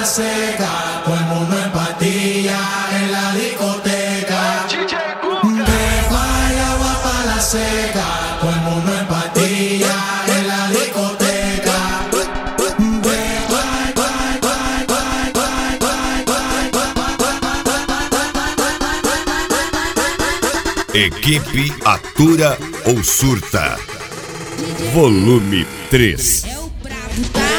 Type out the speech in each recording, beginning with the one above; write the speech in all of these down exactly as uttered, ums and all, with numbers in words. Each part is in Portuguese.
seca, todo el mundo en pastilla en la discoteca. De Guayaba pa' la seca, todo el mundo en pastilla en la discoteca. De guay, guay, guay, guay, guay, guay, guay, guay. Equipe Atura ou Surta, volume três. É o brabo, tá?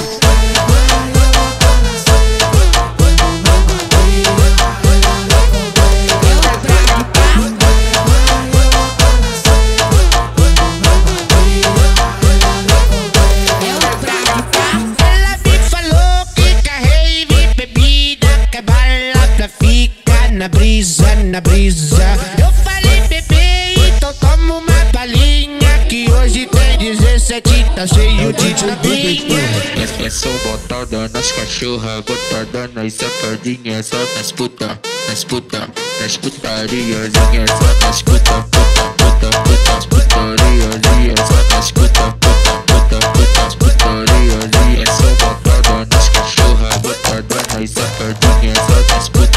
Na brisa, na brisa. Eu falei, bebê, então toma uma balinha, que hoje tem dezessete, tá cheio de chupinha. É, é só botada nas cachorras, botada nas safadinhas, só nas puta, nas puta, nas putariazinhas, só nas puta, puta, puta, puta, putariazinhas, só nas puta, puta, puta, puta, putariazinhas. É só botada nas cachorras, botada nas safadinhas, só nas puta.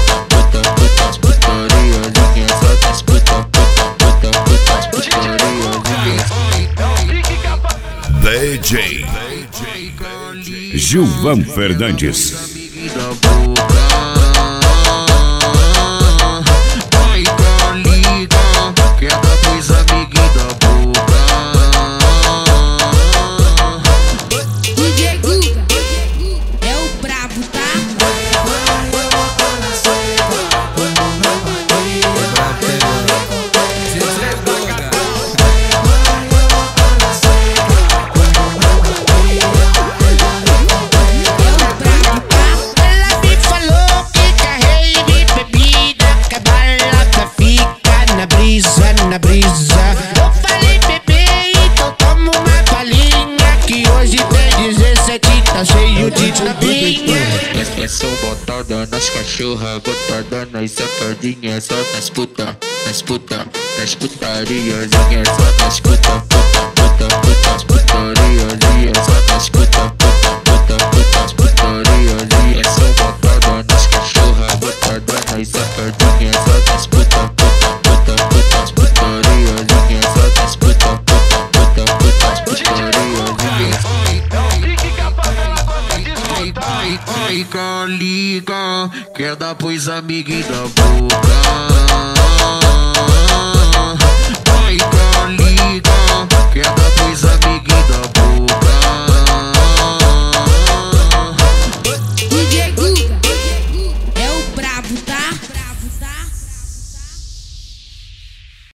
D J Gilvan Fernandes. Ai, coliga, quer dar pros amiguinhos da boca. D J Guga é o brabo, tá? Na brisa, eu falei, bebê, então toma uma balinha, que hoje tem dezessete, tá cheio de chupinha. É, é só botada nas cachorras, botada nas safadinhas, só nas puta, nas puta, nas putariazinhas, só nas puta, puta, puta, puta, putariazinhas, só nas puta, puta, puta, puta, putariazinhas. É só botada nas cachorras, botada nas safadinhas, só nas puta, puta, puta, puta, putariazinhas, só nas puta, puta, puta, puta, putariazinhas. Ai, ai, coliga, quer dar pros amiguinhos da boca.